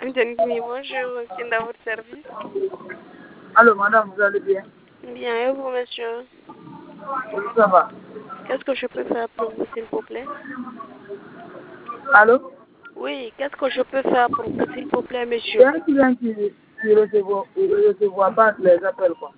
Amjani, bonjour, qui est à votre service? Allô, madame, vous allez bien? Bien, et vous, monsieur? Ça va. Qu'est-ce que je peux faire pour vous, s'il vous plaît? Allô? Oui, qu'est-ce que je peux faire pour vous, s'il vous plaît, Il y monsieur? a un client qui ne recevoir pas les appels, quoi.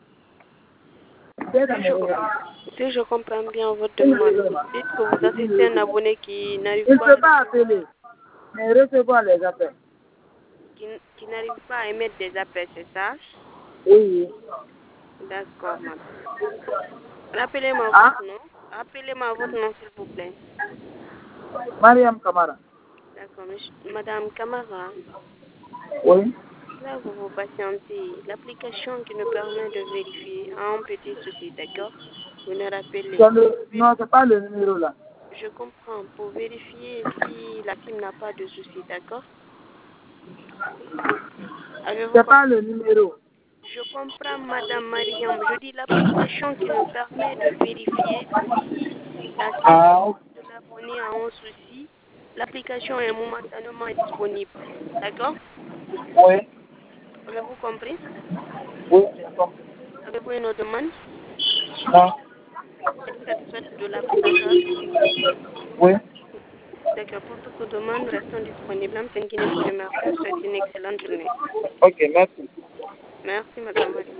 Si je comprends bien votre demande, vous dites que vous assistez un abonné qui n'arrive Il ne pas peut pas appeler, mais recevoir les appels. qui n'arrive pas à émettre des appels, c'est ça? Oui. D'accord, madame. Rappelez-moi Ah, votre nom. Rappelez-moi votre nom, s'il vous plaît. Mariam Kamara. D'accord, madame Camara. Oui. Là, vous patientez. L'application qui nous permet de vérifier a un petit souci, d'accord? Vous nous rappelez. Non, c'est pas le numéro là. Je comprends. Pour vérifier si la SIM n'a pas de souci, d'accord? Avez-vous C'est compris? pas le numéro. Je comprends, madame Mariam. Je dis l'application qui nous permet de vérifier si la SIM Ah, de l'abonné a un souci. L'application est momentanément disponible. D'accord? oui. Avez-vous compris? Oui, j'ai compris. Avez-vous une autre demande? Non. Êtes-vous satisfaite de l'application? Oui. D'accord. Pour toute demande, restons disponibles. M. Nguine vous remercie. Je vous souhaite une excellente journée. Ok, merci. Merci, madame Mariam.